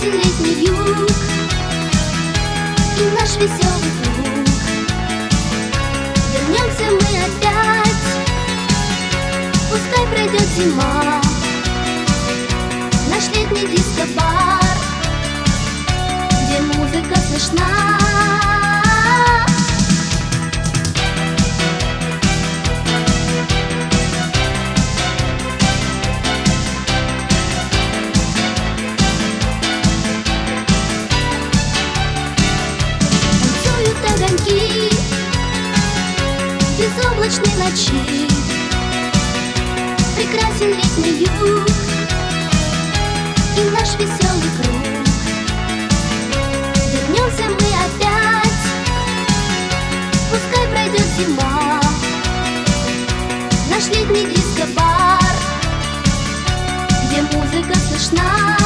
Прекрасен летний юг и наш веселый круг. Вернемся мы опять, пускай пройдет зима. Наш летний диско-бар, где музыка слышна. Огоньки безоблачной ночи, прекрасен летний юг и наш веселый круг. Вернемся мы опять, пускай пройдет зима. Наш летний диско-бар, где музыка слышна.